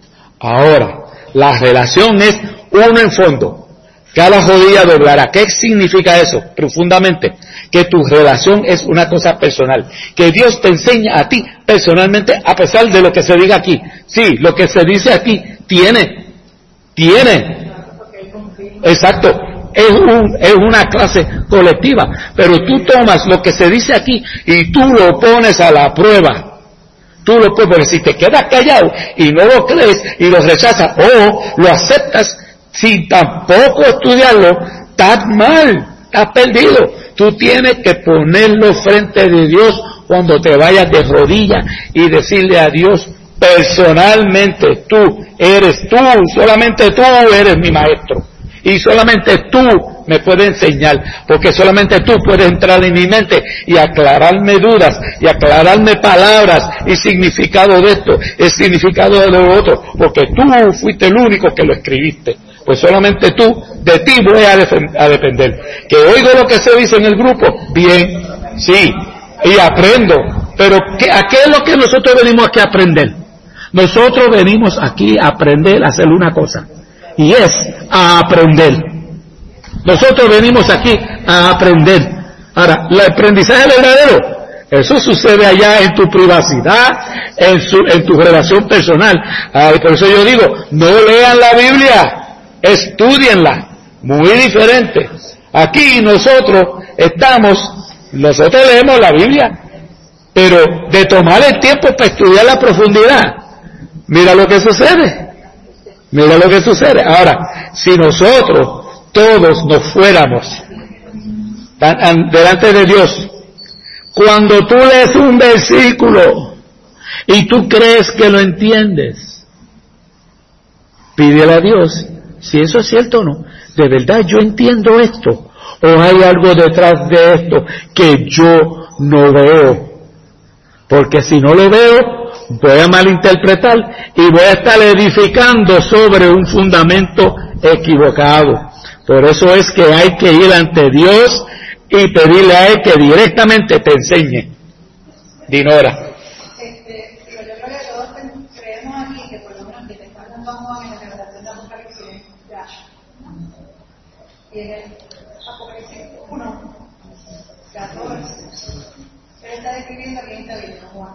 Speaker 3: Ahora, la relación es uno en fondo. Cada rodilla doblará. ¿Qué significa eso? Profundamente, que tu relación es una cosa personal, que Dios te enseña a ti personalmente, a pesar de lo que se diga aquí. Sí, lo que se dice aquí tiene, tiene, exacto, es, un, es una clase colectiva, pero tú tomas lo que se dice aquí y tú lo pones a la prueba. Tú lo puedes, porque si te quedas callado y no lo crees y lo rechazas o lo aceptas sin tampoco estudiarlo, estás mal, estás perdido. Tú tienes que ponerlo frente de Dios cuando te vayas de rodillas y decirle a Dios personalmente: tú eres tú, solamente tú eres mi maestro. Y solamente tú me puedes enseñar, porque solamente tú puedes entrar en mi mente y aclararme dudas, y aclararme palabras y significado de esto, el significado de lo otro, porque tú fuiste el único que lo escribiste. Pues solamente tú, de ti voy a, def- a depender. Que oigo lo que se dice en el grupo, bien, sí, y aprendo. Pero ¿qué, ¿a qué es lo que nosotros venimos aquí a aprender? Nosotros venimos aquí a aprender a hacer una cosa, y es a aprender. Nosotros venimos aquí a aprender. Ahora, el aprendizaje verdadero, eso sucede allá en tu privacidad, en, su, en tu relación personal. Ay, por eso yo digo, no lean la Biblia, estudienla. Muy diferente. Aquí nosotros estamos, nosotros leemos la Biblia, pero de tomar el tiempo para estudiar la profundidad, mira lo que sucede. Mira lo que sucede. Ahora, si nosotros todos nos fuéramos delante de Dios, cuando tú lees un versículo y tú crees que lo entiendes, pídele a Dios si eso es cierto o no. ¿De verdad yo entiendo esto? ¿O hay algo detrás de esto que yo no veo? Porque si no lo veo, voy a malinterpretar y voy a estar edificando sobre un fundamento equivocado. Por eso es que hay que ir ante Dios y pedirle a Él que directamente te enseñe. Dinora.
Speaker 2: Este, pero yo creo que todos creemos aquí que por lo menos que te está dando Juan en la revelación de Apocalipsis ya. Y en el Apocalipsis uno, catorce, él está describiendo a quién está viendo Juan.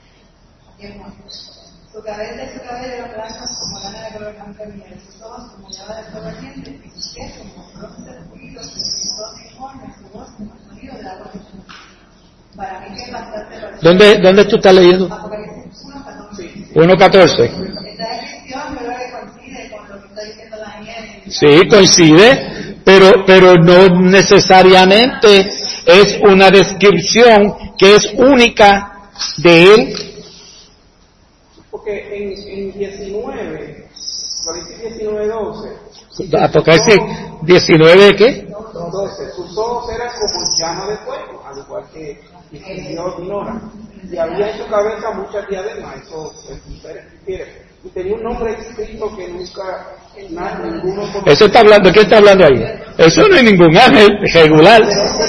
Speaker 2: Su cabeza y su cabello blancos como lana de color campamento, y sus ojos como llave de fuego ardiente, y sus pies como bronce de fuego, sus dos uniformes, su voz como el sonido del agua de lluvia. Para mí que es bastante parecido.
Speaker 3: ¿Dónde, ¿Dónde tú estás leyendo?
Speaker 2: Apocalipsis uno catorce.
Speaker 3: uno catorce.
Speaker 2: Esta descripción yo creo que coincide con lo que está diciendo Daniel.
Speaker 3: Sí, coincide, pero, pero no necesariamente es una descripción que es única de él.
Speaker 7: Porque en, en diecinueve, Apocalipsis diecinueve, doce.
Speaker 3: Apocalipsis diecinueve, ¿qué?
Speaker 7: doce. Sus ojos eran como llama de fuego, al igual que escribió Dinora. Y había en su cabeza muchas diademas, eso es diferente. Y tenía un nombre escrito que nunca, nada, ninguno.
Speaker 3: Eso está hablando, ¿qué está hablando ahí? Eso no es ningún ángel regular.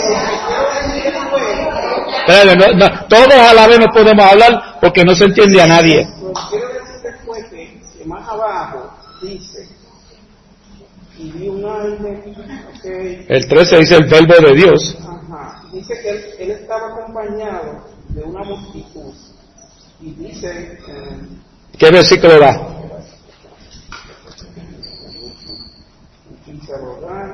Speaker 3: Pero no, no, todos a la vez no podemos hablar porque no se entiende a nadie.
Speaker 7: Quiero decir después que, que más abajo dice, y vi un ángel, okay,
Speaker 3: El trece dice el verbo de Dios.
Speaker 7: ajá, dice que él, él estaba acompañado de una multitud, y dice, eh,
Speaker 3: ¿Qué versículo da?
Speaker 7: hogar.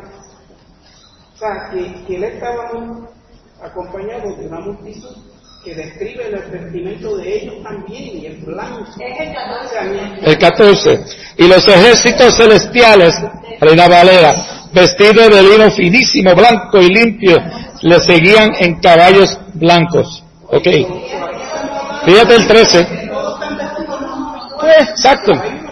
Speaker 7: O sea, que, que él estaba acompañado de una multitud que describe el advertimiento de ellos también y el plan.
Speaker 3: El catorce. Y los ejércitos celestiales, Reina Valera, vestidos de lino finísimo, blanco y limpio, le seguían en caballos blancos. Ok. Fíjate el trece. Eh, exacto.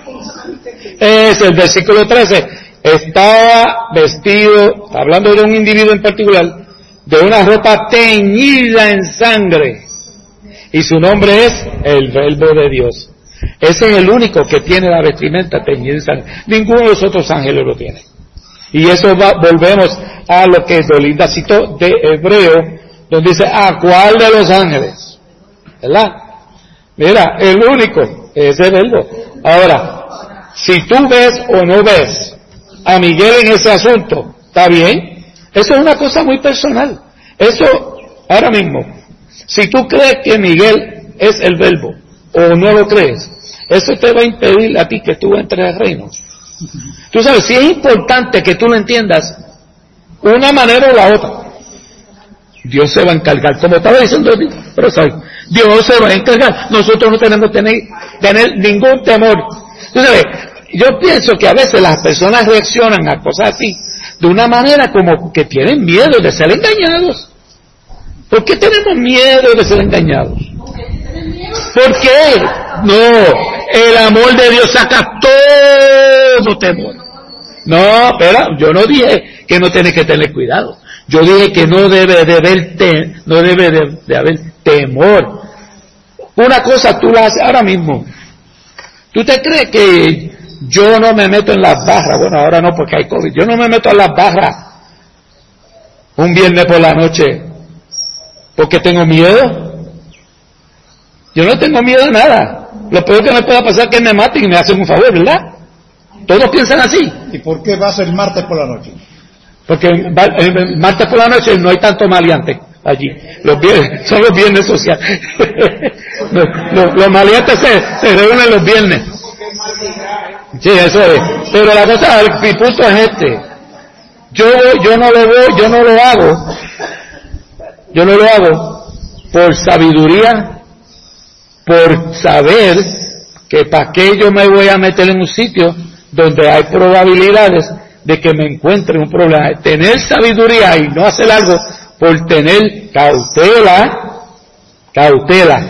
Speaker 3: Es el versículo trece. Estaba vestido, hablando de un individuo en particular, de una ropa teñida en sangre. Y su nombre es el Verbo de Dios. Ese es el único que tiene la vestimenta teñida en sangre. Ninguno de los otros ángeles lo tiene. Y eso va, volvemos a lo que Dolinda citó de Hebreo, donde dice, ¿a cuál de los ángeles? ¿Verdad? Mira, el único es el Verbo. Ahora, si tú ves o no ves a Miguel en ese asunto, ¿está bien? Eso es una cosa muy personal. Eso, ahora mismo, si tú crees que Miguel es el Verbo, o no lo crees, eso te va a impedir a ti que tú entres al reino. Tú sabes, si es importante que tú lo entiendas, una manera o la otra, Dios se va a encargar, como estaba diciendo, pero ¿sabes? Dios se va a encargar. Nosotros no tenemos que tener, tener ningún temor. Tú sabes, yo pienso que a veces las personas reaccionan a cosas así de una manera como que tienen miedo de ser engañados. ¿Por qué tenemos miedo de ser engañados? ¿Por qué? No, el amor de Dios saca todo temor. No, espera, yo no dije que no tienes que tener cuidado. Yo dije que no debe de haber, te, no debe de, de haber temor. Una cosa tú la haces ahora mismo. ¿Tú te crees que yo no me meto en las barras? Bueno, ahora no porque hay COVID. Yo no me meto en las barras un viernes por la noche porque tengo miedo. Yo no tengo miedo de nada. Lo peor que me pueda pasar es que me maten y me hacen un favor, ¿verdad? Todos piensan así.
Speaker 1: ¿Y por qué vas el martes por la noche?
Speaker 3: Porque el martes por la noche no hay tanto maleante allí. Los viernes, son los viernes sociales. los, los, los maleantes se, se reúnen los viernes. Sí, eso es. Pero la cosa, mi punto es este. Yo, yo no lo voy, yo no lo hago. Yo no lo hago por sabiduría, por saber que para qué yo me voy a meter en un sitio donde hay probabilidades de que me encuentre un problema. Tener sabiduría y no hacer algo por tener cautela, cautela,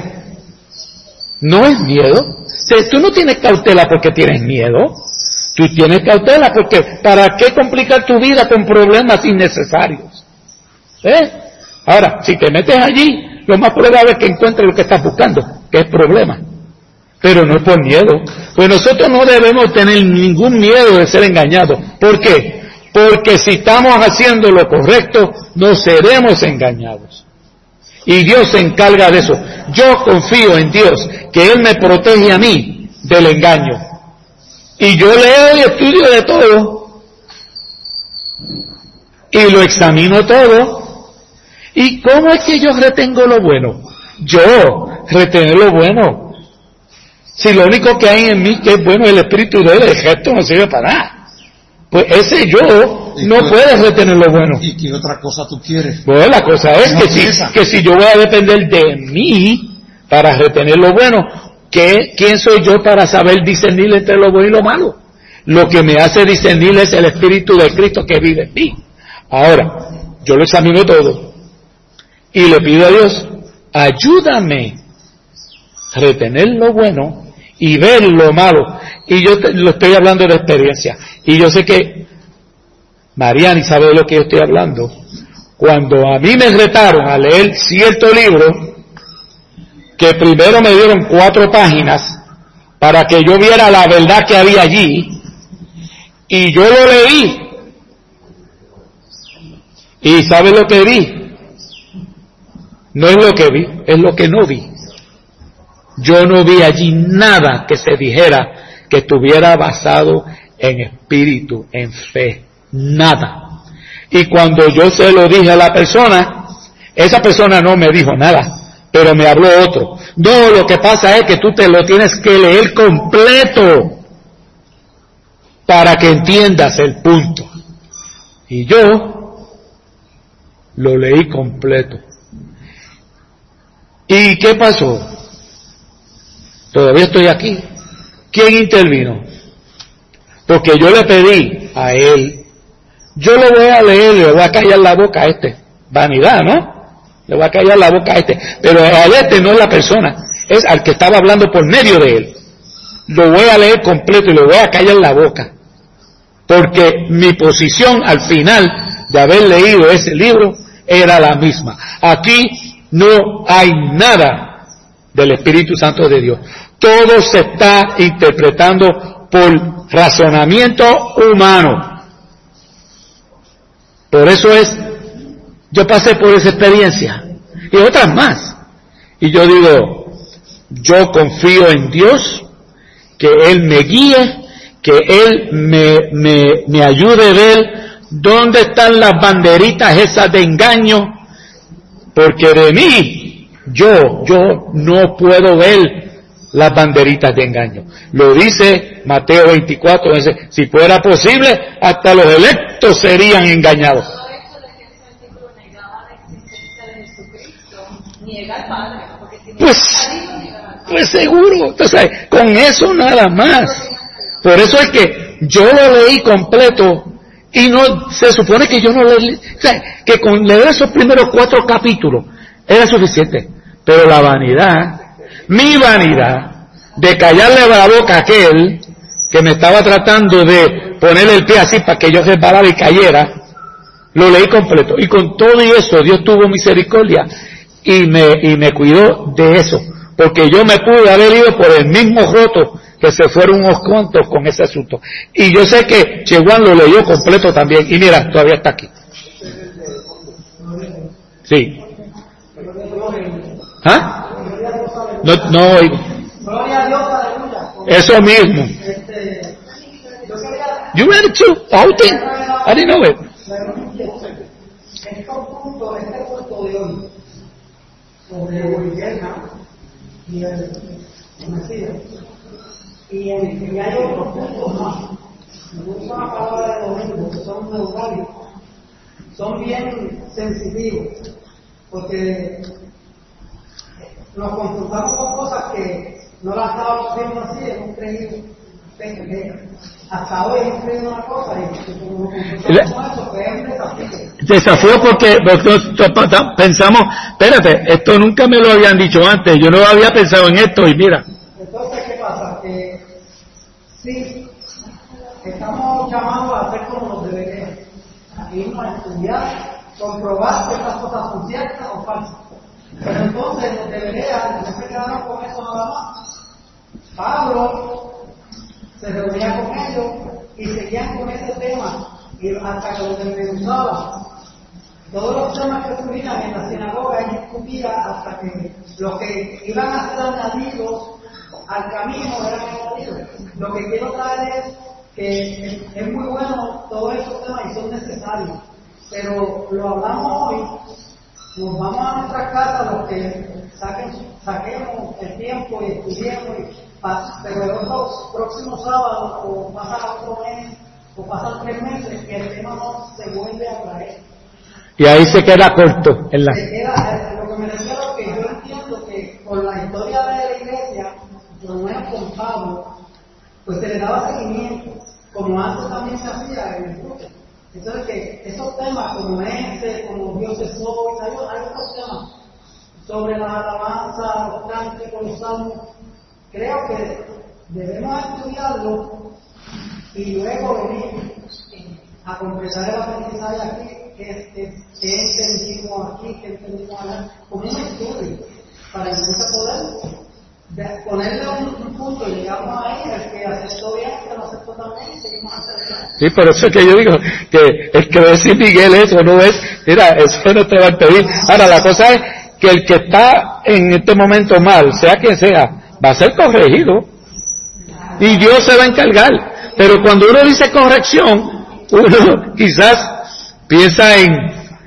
Speaker 3: no es miedo. Si tú no tienes cautela porque tienes miedo, tú tienes cautela porque ¿para qué complicar tu vida con problemas innecesarios? ¿Eh? Ahora, si te metes allí, lo más probable es que encuentres lo que estás buscando, que es problema. Pero no es por miedo. Pues nosotros no debemos tener ningún miedo de ser engañados. ¿Por qué? Porque si estamos haciendo lo correcto, no seremos engañados. Y Dios se encarga de eso. Yo confío en Dios, que Él me protege a mí del engaño. Y yo leo y estudio de todo. Y lo examino todo. ¿Y cómo es que yo retengo lo bueno? Yo retener lo bueno. Si lo único que hay en mí que es bueno es el Espíritu de Él, el gesto no sirve para nada. Pues ese yo no puede retener lo bueno.
Speaker 1: ¿Y qué otra cosa tú quieres?
Speaker 3: Pues la cosa es que si, que si yo voy a depender de mí para retener lo bueno, ¿qué, ¿quién soy yo para saber discernir entre lo bueno y lo malo? Lo que me hace discernir es el Espíritu de Cristo que vive en mí. Ahora, yo lo examino todo y le pido a Dios, ayúdame a retener lo bueno y ver lo malo. Y yo te, lo estoy hablando de experiencia. Y yo sé que Mariani sabe de lo que yo estoy hablando. Cuando a mí me retaron a leer cierto libro, que primero me dieron cuatro páginas para que yo viera la verdad que había allí, y yo lo leí, y ¿sabe lo que vi? No es lo que vi, es lo que no vi. Yo no vi allí nada que se dijera que estuviera basado en espíritu, en fe, nada. Y cuando yo se lo dije a la persona, esa persona no me dijo nada, pero me habló otro. No, lo que pasa es que tú te lo tienes que leer completo para que entiendas el punto. Y yo lo leí completo. ¿Y qué pasó? Todavía estoy aquí. ¿Quién intervino? Porque yo le pedí a él, yo lo voy a leer, le voy a callar la boca a este. Vanidad, ¿no? Le voy a callar la boca a este. Pero a este no es la persona, es al que estaba hablando por medio de él. Lo voy a leer completo y le voy a callar la boca. Porque mi posición al final de haber leído ese libro era la misma. Aquí no hay nada del Espíritu Santo de Dios. Todo se está interpretando por razonamiento humano. Por eso es, yo pasé por esa experiencia y otras más. Y yo digo, yo confío en Dios, que Él me guíe, que Él me, me, me ayude a ver dónde están las banderitas esas de engaño, porque de mí, yo, yo no puedo ver las banderitas de engaño. Lo dice Mateo veinticuatro, dice, si fuera posible, hasta los electos serían engañados. Pues, pues seguro, entonces, con eso nada más. Por eso es que yo lo leí completo y no, se supone que yo no leí, o sea, que con leer esos primeros cuatro capítulos era suficiente. Pero la vanidad, mi vanidad, de callarle la boca a aquel que me estaba tratando de ponerle el pie así para que yo resbalara y cayera, lo leí completo. Y con todo y eso, Dios tuvo misericordia y me, y me cuidó de eso. Porque yo me pude haber ido por el mismo roto que se fueron unos cuantos con ese asunto. Y yo sé que Cheguán lo leyó completo también. Y mira, todavía está aquí. Sí. ¿Ah? No, no oigo. Eso mismo. You read it too? The whole thing? I didn't know it.
Speaker 4: Este punto, este punto de hoy, sobre Guillermo y el Mesías, y en que hay otros puntos más, me gusta la palabra de domingo, que son neutrales, son bien sensitivos, porque nos confrontamos con cosas que no las estábamos viendo así, hemos creído que hasta hoy hemos creído una cosa y como nos confrontamos con eso, que es un desafío.
Speaker 3: Desafío porque, porque pensamos, espérate, esto nunca me lo habían dicho antes, yo no había pensado en esto y mira.
Speaker 4: Entonces, ¿qué pasa? Que sí, estamos llamados a hacer como nos deberíamos, a irnos a estudiar, comprobar que estas cosas son ciertas o falsas. Pero entonces los deberían, no se quedaron con eso nada más. Pablo se reunía con ellos y seguían con ese tema y hasta que lo desmenuzaban. Todos los temas que subían en la sinagoga él discutía hasta que los que iban a ser añadidos al camino eran añadidos. Lo que quiero traer es que es muy bueno todos esos temas y son necesarios, pero lo hablamos hoy. Nos vamos a nuestras casas los que saquen, saquemos el tiempo y estudiemos, y, pero los próximos sábados o pasan otro mes o pasan tres meses que el tema no se vuelve a traer.
Speaker 3: Y ahí se queda corto. En la...
Speaker 4: Se queda, lo que me refiero es que yo entiendo que con la historia de la iglesia, por lo menos con Pablo, pues se le daba seguimiento, como antes también se hacía en el grupo. Entonces, que esos temas como ese, como Dios es hoy, hay, hay otros temas sobre la alabanza, los cánticos, los salmos, creo que debemos estudiarlos y luego venir a completar el aprendizaje aquí, que es que, que entendimos aquí, que entendimos allá, como un estudio, para entonces poder de ponerle un, un punto y llegamos ahí, el que aceptó bien, el que no aceptó también, y seguimos acercando.
Speaker 3: Sí, por eso es que yo digo que el que ve si Miguel eso no es, mira, eso no te va a impedir. Ahora, la cosa es que el que está en este momento mal, sea quien sea, va a ser corregido. Y Dios se va a encargar. Pero cuando uno dice corrección, uno quizás piensa en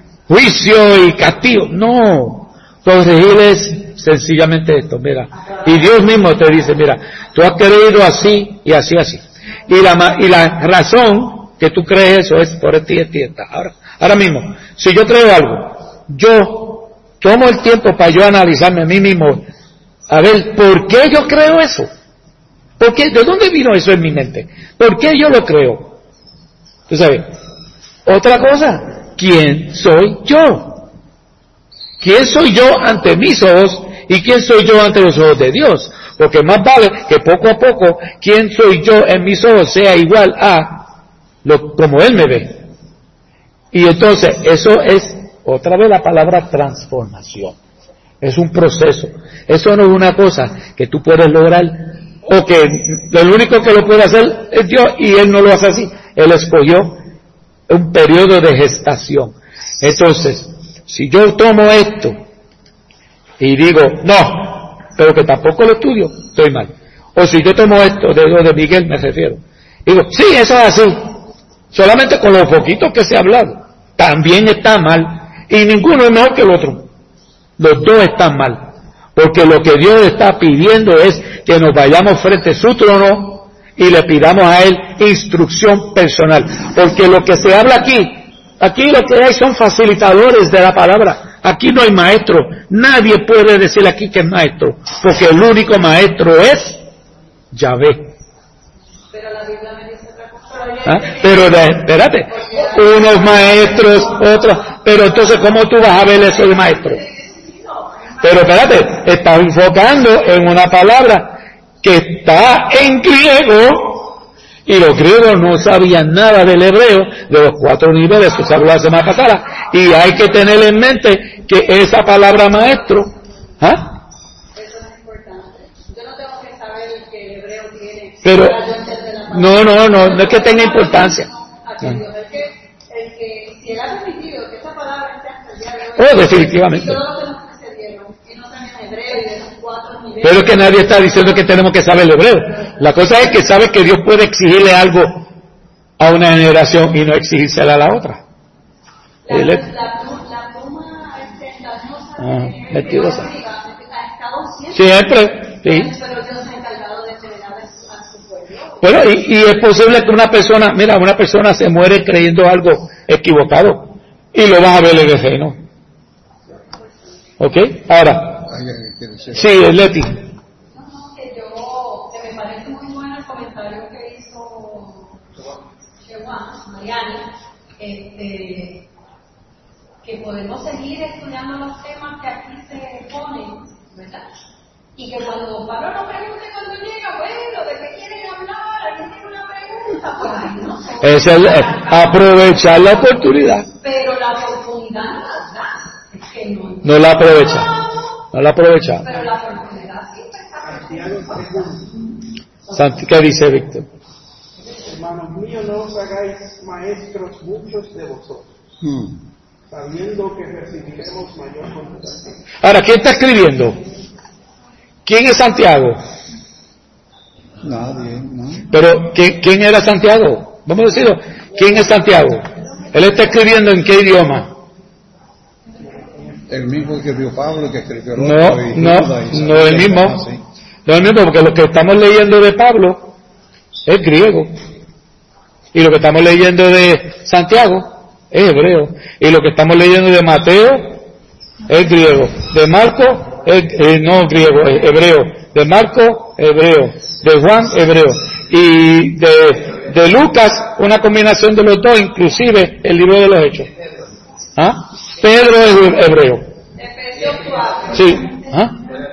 Speaker 3: juicio y castigo. No, corregir es sencillamente esto, mira. Y Dios mismo te dice, mira, tú has creído así y así, así. Y la, y la razón que tú crees eso es por ti, ti, esta. Ahora, ahora mismo, si yo creo algo, yo tomo el tiempo para yo analizarme a mí mismo, a ver, ¿por qué yo creo eso? ¿Por qué? ¿De dónde vino eso en mi mente? ¿Por qué yo lo creo? ¿Tú sabes? Otra cosa, ¿quién soy yo? ¿Quién soy yo ante mis ojos y quién soy yo ante los ojos de Dios? Porque más vale que poco a poco, quién soy yo en mis ojos sea igual a lo, como Él me ve. Y entonces, eso es, otra vez la palabra transformación. Es un proceso. Eso no es una cosa que tú puedes lograr, o que el único que lo puede hacer es Dios, y Él no lo hace así. Él escogió un periodo de gestación. Entonces, si yo tomo esto y digo, no, pero que tampoco lo estudio, estoy mal. O si yo tomo esto, de lo de Miguel me refiero, digo, sí, eso es así, solamente con los poquitos que se ha hablado, también está mal, y ninguno es mejor que el otro. Los dos están mal, porque lo que Dios está pidiendo es que nos vayamos frente a su trono y le pidamos a Él instrucción personal, porque lo que se habla aquí, aquí lo que hay son facilitadores de la palabra. Aquí no hay maestro. Nadie puede decir aquí que es maestro, porque el único maestro es Yahvé.
Speaker 6: Pero la Biblia me dice otra cosa.
Speaker 3: ¿Ah? Pero de, espérate, unos maestros, otros. Pero entonces, ¿cómo tú vas a ver eso de maestro? Pero espérate, estás enfocando en una palabra que está en griego. Y los griegos no sabían nada del hebreo, de los cuatro niveles que se habló la semana pasada, y hay que tener en mente que esa palabra maestro, ¿ah?
Speaker 6: Eso no es importante. Yo no tengo que saber que el hebreo tiene.
Speaker 3: Pero,
Speaker 6: para yo entender la palabra.
Speaker 3: no, no, no, no es que tenga importancia.
Speaker 6: A que Dios, es que, el que, si Él ha permitido que esa palabra esté hasta el día de hoy,
Speaker 3: Oh, definitivamente.
Speaker 6: y todos los que nos precedieron, que no saben hebreo y de esos cuatro niveles.
Speaker 3: Pero es que nadie está diciendo que tenemos que saber el hebreo. La cosa es que sabe que Dios puede exigirle algo a una generación y no exigírsela a la otra.
Speaker 6: La,
Speaker 3: Le-
Speaker 6: la, la pluma este, engañosa
Speaker 3: Ah,
Speaker 6: de
Speaker 3: mentirosa.
Speaker 6: ha estado siempre,
Speaker 3: Siempre, sí.
Speaker 6: pero Dios se ha encargado de entrenar a su pueblo.
Speaker 3: Bueno, y, y es posible que una persona, mira, una persona se muere creyendo algo equivocado y lo vas a ver en el reino. ¿Ok? Ahora, sí, Leti.
Speaker 6: No, no, que yo, que me parece muy bueno el comentario que hizo Shewan, Mariani, este, que podemos seguir estudiando los temas que aquí se ponen, ¿verdad? Y que cuando Pablo nos pregunte cuando llega, bueno, ¿de qué quieren hablar? ¿Alguien tiene una pregunta? Pues ahí no sé.
Speaker 3: Es el, eh, aprovechar la oportunidad.
Speaker 6: Pero la oportunidad no la da. Es que no.
Speaker 3: No la aprovecha. No la aprovecha.
Speaker 6: Pero la oportunidad sí está.
Speaker 3: Santi, ¿qué dice Víctor?
Speaker 7: Hermanos míos, no os hagáis maestros muchos de vosotros,
Speaker 1: Hmm.
Speaker 7: sabiendo que recibiremos mayor condenación.
Speaker 3: Ahora, ¿quién está escribiendo? ¿Quién es Santiago?
Speaker 1: Nadie, ¿no?
Speaker 3: Pero, ¿quién, quién era Santiago? Vamos a decirlo. ¿Quién es Santiago? Él está escribiendo ¿en qué idioma?
Speaker 1: El mismo que escribió Pablo, que escribió el
Speaker 3: No,
Speaker 1: otro, y
Speaker 3: no,
Speaker 1: Judas, y
Speaker 3: no el
Speaker 1: Santiago,
Speaker 3: mismo.
Speaker 1: así.
Speaker 3: No el mismo, porque lo que estamos leyendo de Pablo es griego. Y lo que estamos leyendo de Santiago es hebreo. Y lo que estamos leyendo de Mateo es griego. De Marco es eh, no griego, es hebreo. De Marco, hebreo. De Juan, hebreo. Y de, de Lucas, una combinación de los dos, inclusive el libro de los Hechos. ¿Ah? Pedro es hebreo.
Speaker 6: Efesios cuatro.
Speaker 3: Sí. ¿Ah?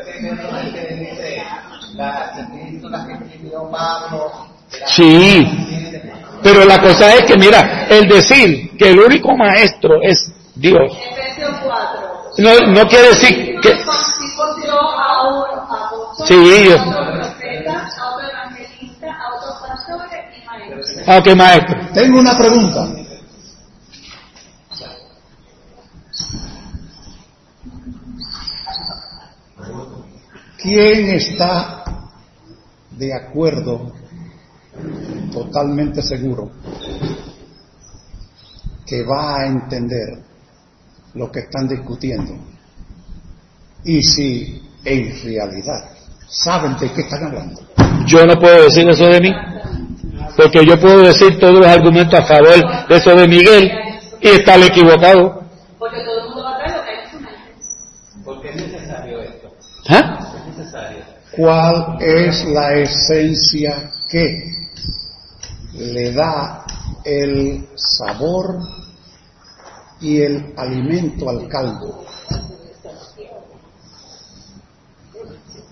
Speaker 3: Sí, pero la cosa es que, mira, el decir que el único maestro es Dios,
Speaker 6: Efesios cuatro.
Speaker 3: no, no quiere decir que...
Speaker 6: Constituyó a un apóstol,
Speaker 3: Sí, yo-
Speaker 6: a otro profeta, a otro evangelista, a otros pastores y maestros.
Speaker 3: Ah, ok, maestro.
Speaker 1: Tengo una pregunta. ¿Quién está de acuerdo, totalmente seguro, que va a entender lo que están discutiendo? Y si en realidad saben de qué están hablando.
Speaker 3: Yo no puedo decir eso de mí. porque yo puedo decir todos los argumentos a favor de eso de Miguel y estar equivocado.
Speaker 8: Porque todo el mundo va a traer lo que hay en su mente.
Speaker 5: Porque es necesario esto.
Speaker 3: ¿Ah?
Speaker 5: Es necesario.
Speaker 1: ¿Cuál es la esencia que le da el sabor y el alimento al caldo?